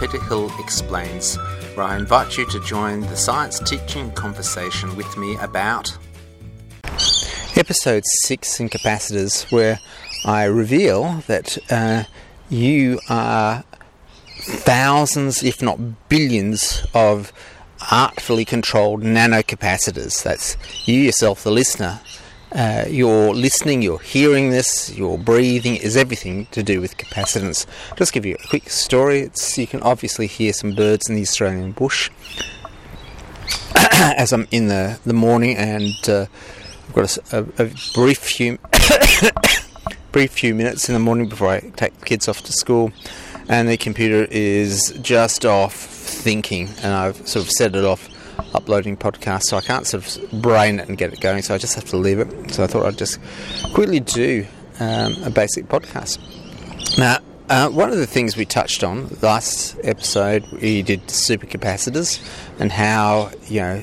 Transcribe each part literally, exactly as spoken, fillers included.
Peter Hill Explains, where I invite you to join the science teaching conversation with me about Episode six in Capacitors, where I reveal that uh, you are thousands, if not billions, of artfully controlled nanocapacitors. That's you yourself, the listener. Uh, your listening, your hearing this, your breathing is everything to do with capacitance. Just give you a quick story. It's, you can obviously hear some birds in the Australian bush as I'm in the, the morning, and uh, I've got a, a, a brief few brief few minutes in the morning before I take the kids off to school, and the computer is just off thinking, and I've sort of set it off uploading podcasts, so I can't sort of brain it and get it going, so I just have to leave it. So I thought I'd just quickly do um, a basic podcast. Now, uh, one of the things we touched on last episode, we did supercapacitors and how, you know,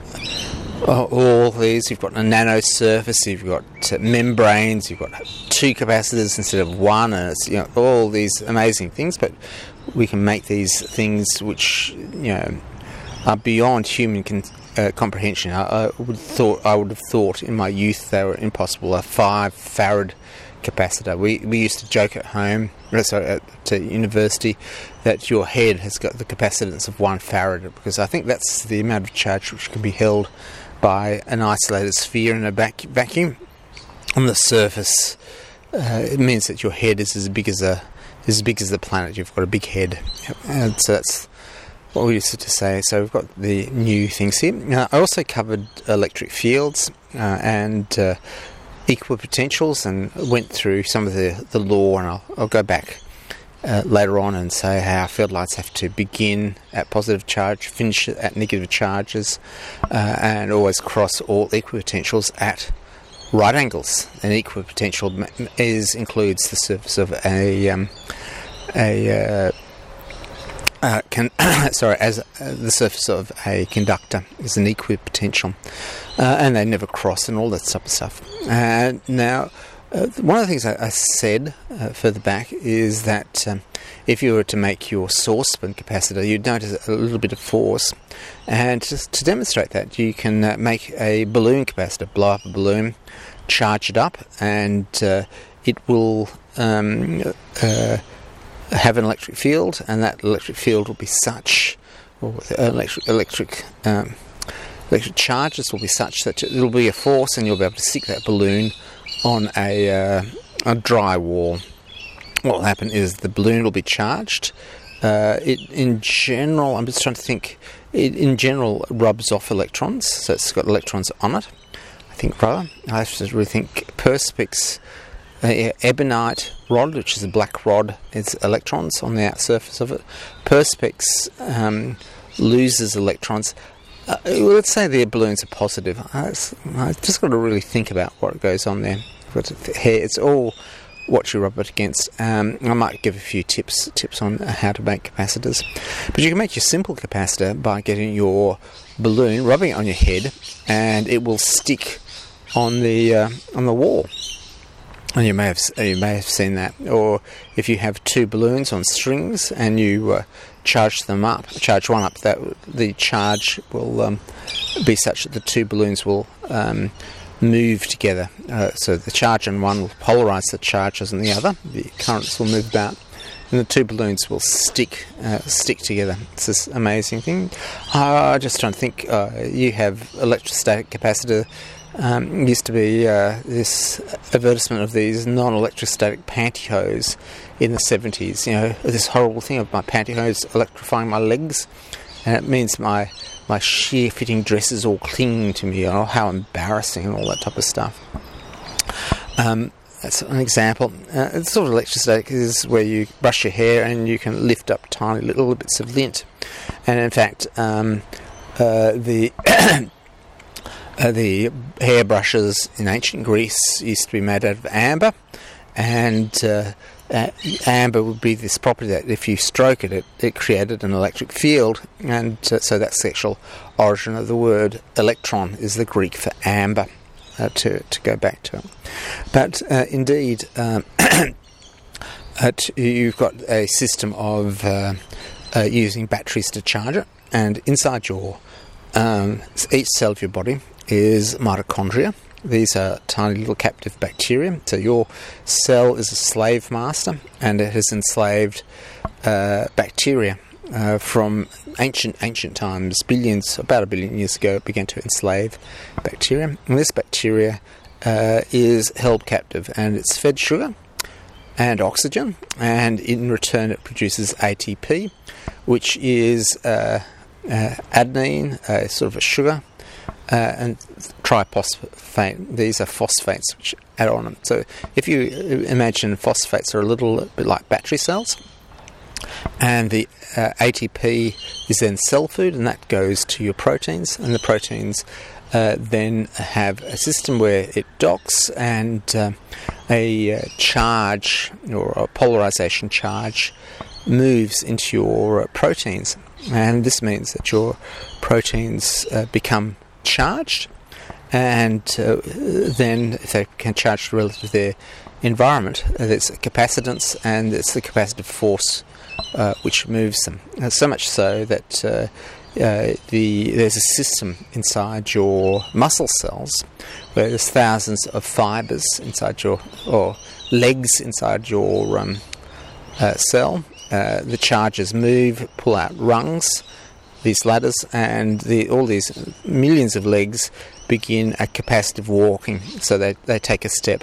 all these, you've got a nano surface, you've got uh, membranes, you've got two capacitors instead of one, and it's, you know, all these amazing things, but we can make these things which, you know, are beyond human con- uh, comprehension. I, I would thought I would have thought in my youth they were impossible. A five farad capacitor. We we used to joke at home, sorry, at uh, university, that your head has got the capacitance of one farad, because I think that's the amount of charge which can be held by an isolated sphere in a vac- vacuum. On the surface, uh, it means that your head is as big as a is as big as the planet. You've got a big head, and so that's what we used to say. So we've got the new things here. Now, I also covered electric fields uh, and uh, equipotentials, and went through some of the, the law, and I'll, I'll go back uh, later on and say how field lights have to begin at positive charge, finish at negative charges, uh, and always cross all equipotentials at right angles. An equipotential is includes the surface of a um, a uh, Uh, can sorry, as uh, the surface of a conductor is an equipotential, uh, and they never cross, and all that type of stuff. Uh, now, uh, one of the things I, I said uh, further back is that um, if you were to make your source spin capacitor, you'd notice a little bit of force, and just to demonstrate that, you can uh, make a balloon capacitor, blow up a balloon, charge it up, and uh, it will Um, uh, have an electric field, and that electric field will be such, or electric electric um, electric charges will be such that it will be a force, and you'll be able to stick that balloon on a uh, a dry wall. What will happen is the balloon will be charged. Uh, it, in general, I'm just trying to think. It in general rubs off electrons, so it's got electrons on it. I think rather. I have to really think. Perspex. Uh, ebonite rod, which is a black rod, is electrons on the outer surface of it. Perspex um, loses electrons. Uh, let's say the balloons are positive. Uh, I've just got to really think about what goes on there. It's all what you rub it against. Um, I might give a few tips tips on how to make capacitors. But you can make your simple capacitor by getting your balloon, rubbing it on your head, and it will stick on the uh, on the wall. And you may have you may have seen that, or if you have two balloons on strings and you uh, charge them up, charge one up, that the charge will um, be such that the two balloons will um, move together. Uh, so the charge on one will polarise the charges on the other. The currents will move about, and the two balloons will stick uh, stick together. It's this amazing thing. Uh, I'm just trying to think. Uh, you have electrostatic capacitor. Um, used to be uh, this advertisement of these non-electrostatic pantyhose in the seventies. You know, this horrible thing of my pantyhose electrifying my legs, and it means my my sheer-fitting dresses all clinging to me. Oh, how embarrassing, and all that type of stuff. Um, that's an example. Uh, it's sort of electrostatic is where you brush your hair and you can lift up tiny little bits of lint, and in fact, um, uh, the Uh, the hairbrushes in ancient Greece used to be made out of amber, and uh, uh, amber would be this property that if you stroke it, it, it created an electric field, and uh, so that's the actual origin of the word electron, is the Greek for amber, uh, to, to go back to it. But uh, indeed, um, uh, you've got a system of uh, uh, using batteries to charge it. And inside your um, each cell of your body is mitochondria. These are tiny little captive bacteria. So your cell is a slave master, and it has enslaved uh, bacteria uh, from ancient ancient times. Billions, about a billion years ago, it began to enslave bacteria. And this bacteria uh, is held captive, and it's fed sugar and oxygen, and in return it produces A T P, which is uh, uh, adenine, uh, sort of a sugar, uh, and triphosphate. These are phosphates which add on them. So if you imagine phosphates are a little bit like battery cells, and the uh, A T P is then cell food, and that goes to your proteins, and the proteins uh, then have a system where it docks, and uh, a uh, charge or a polarization charge moves into your uh, proteins, and this means that your proteins uh, become charged, and uh, then if they can charge relative to their environment, uh, there's a capacitance, and it's the capacitive force uh, which moves them. Uh, so much so that uh, uh, the there's a system inside your muscle cells where there's thousands of fibres inside your, or legs inside your um, uh, cell. Uh, the charges move, pull out rungs, these ladders, and the, all these millions of legs begin a capacitive walking. So they, they take a step,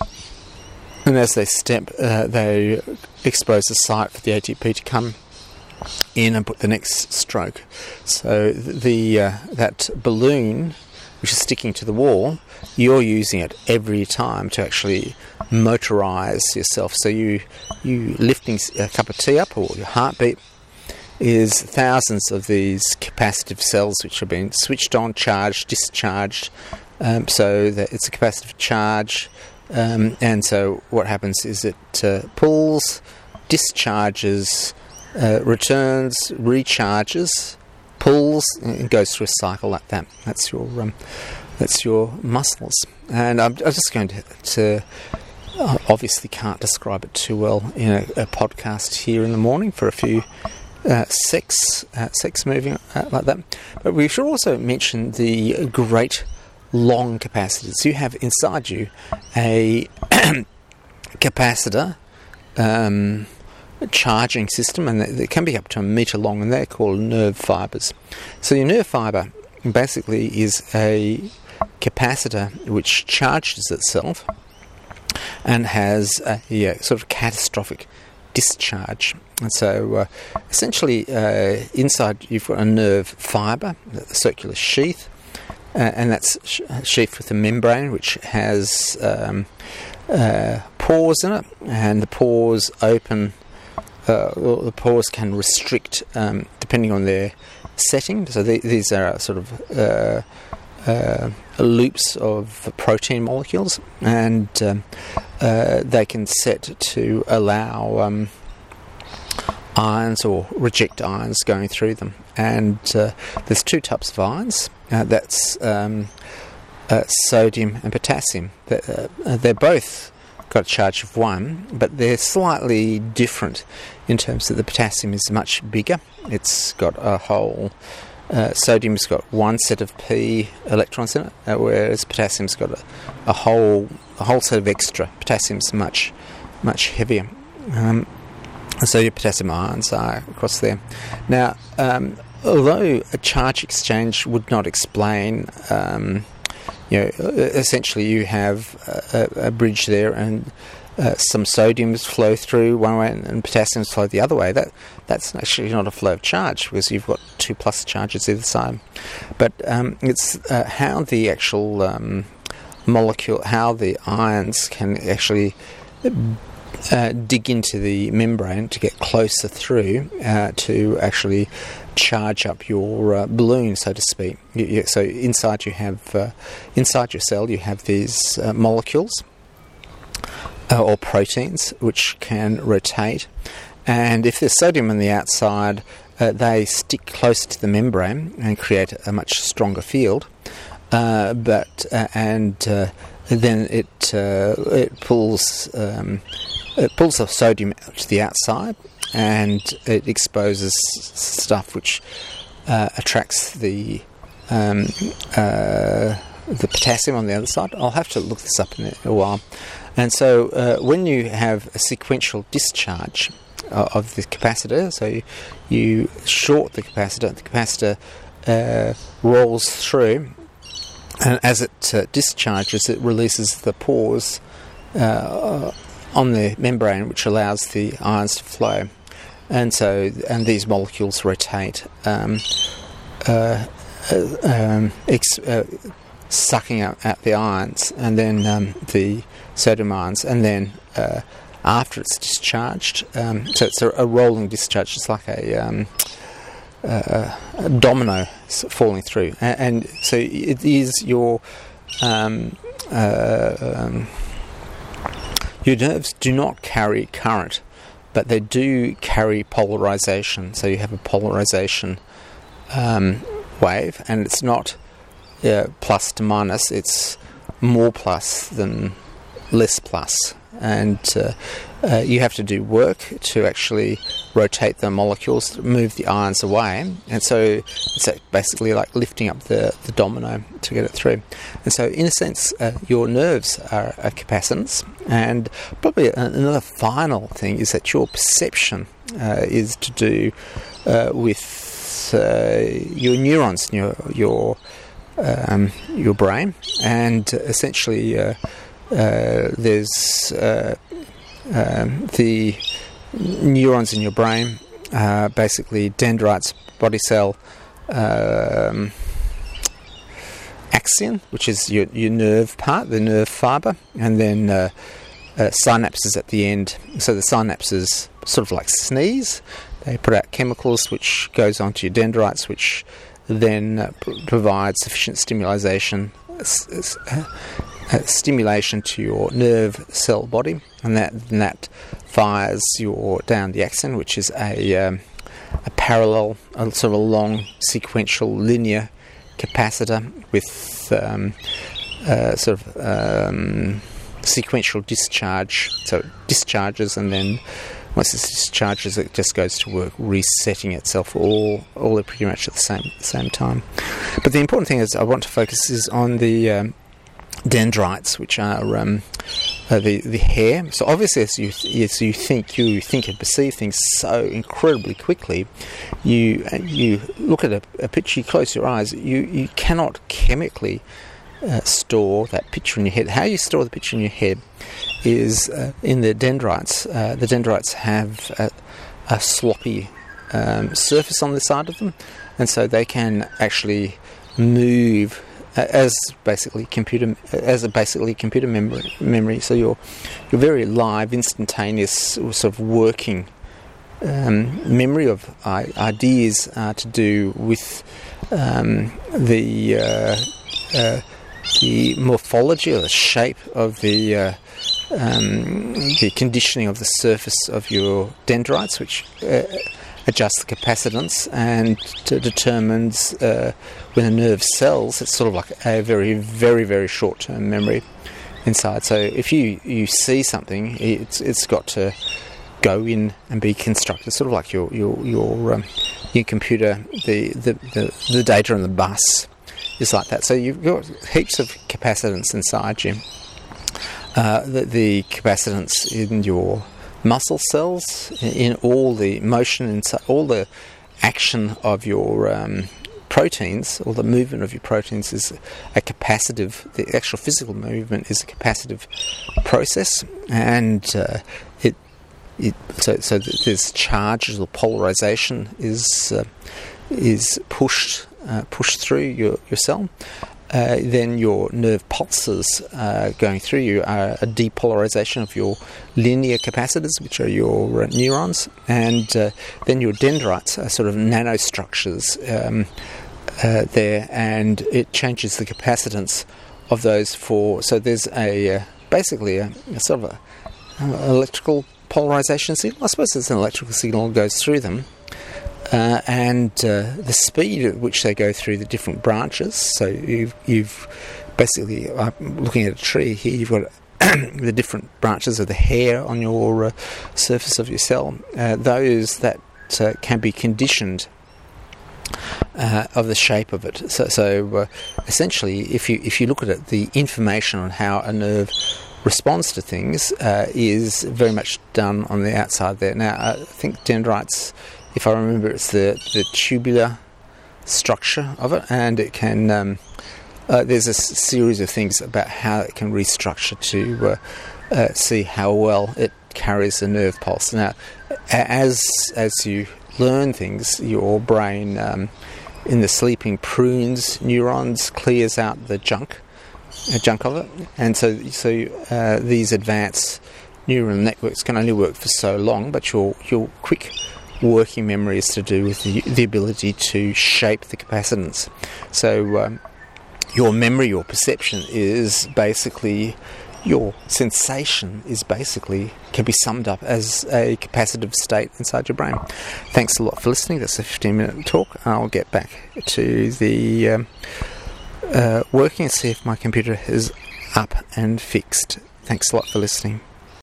and as they step, uh, they expose the site for the A T P to come in and put the next stroke. So the uh, that balloon, which is sticking to the wall, you're using it every time to actually motorize yourself. So you you lifting a cup of tea up, or your heartbeat, is thousands of these capacitive cells which have been switched on, charged, discharged, um, so that it's a capacitive charge, um, and so what happens is it uh, pulls, discharges, uh, returns, recharges, pulls, and goes through a cycle like that. That's your um, that's your muscles. And I'm, I'm just going to, to I obviously can't describe it too well in a, a podcast here in the morning for a few uh, sex uh, sex moving uh, like that. But we should also mention the great long capacitors. You have inside you a capacitor um, charging system, and they can be up to a metre long, and they're called nerve fibres. So your nerve fibre basically is a capacitor which charges itself and has a, a sort of catastrophic discharge. And so uh, essentially uh, inside you've got a nerve fibre, a circular sheath, uh, and that's sh- sheathed with a membrane which has um, uh, pores in it, and the pores open, uh, well, the pores can restrict um, depending on their setting. So the, these are sort of uh, uh, loops of protein molecules, and um, uh, they can set to allow um, ions or reject ions going through them. And uh, there's two types of ions. Uh, that's um, uh, sodium and potassium. They're, uh, they're both got a charge of one, but they're slightly different in terms that the potassium is much bigger. It's got a whole uh, sodium's got one set of p electrons in it, uh, whereas potassium's got a, a whole a whole set of extra. Potassium's much much heavier. Um, so your potassium ions are across there. Now, um, although a charge exchange would not explain, um, you know, essentially you have a, a bridge there, and uh, some sodiums flow through one way and potassiums flow the other way. That that's actually not a flow of charge, because you've got two plus charges either side. But um, it's uh, how the actual um, molecule, how the ions can actually uh, dig into the membrane to get closer through uh, to actually charge up your uh, balloon, so to speak. You, you, so inside you have uh, inside your cell you have these uh, molecules uh, or proteins which can rotate, and if there's sodium on the outside, uh, they stick closer to the membrane and create a much stronger field. Uh, but uh, and uh, then it uh, it pulls um, it pulls the sodium to the outside, and it exposes stuff which uh, attracts the um, uh, the potassium on the other side. I'll have to look this up in a while. And so uh, when you have a sequential discharge uh, of the capacitor, so you, you short the capacitor, the capacitor uh, rolls through, and as it uh, discharges, it releases the pores uh, on the membrane, which allows the ions to flow. And so, and these molecules rotate, um, uh, uh, um, ex- uh, sucking out, out the ions, and then um, the sodium ions, and then uh, after it's discharged, um, so it's a, a rolling discharge. It's like a, um, uh, a domino falling through, and, and so it is your um, uh, um, your nerves do not carry current, but they do carry polarization. So you have a polarization um, wave, and it's not uh, plus to minus, it's more plus than less plus. And uh, uh, you have to do work to actually rotate the molecules, move the ions away, and so it's basically like lifting up the, the domino to get it through. And so in a sense, uh, your nerves are, are capacitance. And probably another final thing is that your perception uh, is to do uh, with uh, your neurons in your your um, your brain, and essentially uh, uh, there's uh, um, the neurons in your brain, uh, basically dendrites, body cell, um, axon, which is your, your nerve part, the nerve fibre, and then uh, uh, synapses at the end. So the synapses sort of like sneeze. They put out chemicals which goes onto your dendrites, which then uh, pr- provide sufficient stimulation s- uh, uh, stimulation to your nerve cell body, and that and that fires your down the axon, which is a um, a parallel, a sort of a long sequential linear capacitor with um, uh, sort of um, sequential discharge. So it discharges, and then once it discharges, it just goes to work resetting itself all all pretty much at the same same time. But the important thing is I want to focus is on the um, dendrites, which are um, uh, the the hair. So obviously, as you as you think you think and perceive things so incredibly quickly, you you look at a, a picture, you close your eyes, you you cannot chemically Uh, store that picture in your head. How you store the picture in your head is uh, in the dendrites. Uh, the dendrites have a, a sloppy um, surface on the side of them, and so they can actually move uh, as basically computer as a basically computer memory. Memory. So your your very live, instantaneous sort of working um, memory of uh, ideas uh, to do with um, the uh, uh, the morphology or the shape of the uh, um, the conditioning of the surface of your dendrites, which uh, adjusts the capacitance and to determines uh, when a nerve sells. It's sort of like a very, very, very short-term memory inside. So if you, you see something, it's it's got to go in and be constructed, sort of like your your your um, your computer, the, the the the data on the bus is like that. So you've got heaps of capacitance inside you. Uh, the, the capacitance in your muscle cells, in all the motion, inside, all the action of your um, proteins, all the movement of your proteins is a capacitive. The actual physical movement is a capacitive process, and uh, it it so so there's charges or polarization is uh, is pushed. Uh, push through your, your cell. Uh, then your nerve pulses uh, going through you are a depolarization of your linear capacitors, which are your uh, neurons, and uh, then your dendrites are sort of nanostructures um, uh, there, and it changes the capacitance of those for. So there's a uh, basically a, a sort of a, uh, electrical polarization signal. I suppose there's an electrical signal that goes through them. Uh, and uh, the speed at which they go through the different branches. So you've, you've basically, I'm looking at a tree here, you've got the different branches of the hair on your uh, surface of your cell, uh, those that uh, can be conditioned uh, of the shape of it. So, so uh, essentially, if you if you look at it, the information on how a nerve responds to things uh, is very much done on the outside there. Now, I think dendrites, if I remember, it's the, the tubular structure of it, and it can um, uh, there's a s- series of things about how it can restructure to uh, uh, see how well it carries a nerve pulse. Now, as as you learn things, your brain um, in the sleeping prunes neurons, clears out the junk uh, junk of it, and so so uh, these advanced neural networks can only work for so long, but your your quick working memory is to do with the, the ability to shape the capacitance. So um, your memory, your perception is basically, your sensation is basically, can be summed up as a capacitive state inside your brain. Thanks a lot for listening. That's a fifteen minute talk. I'll get back to the um, uh, working and see if my computer is up and fixed. Thanks a lot for listening.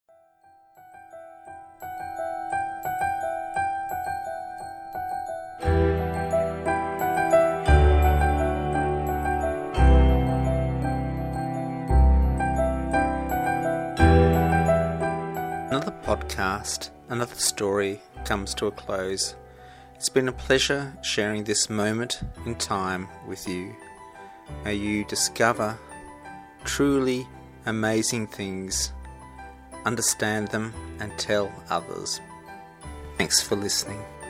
Another podcast, another story comes to a close. It's been a pleasure sharing this moment in time with you. May you discover truly amazing things, understand them, and tell others. Thanks for listening.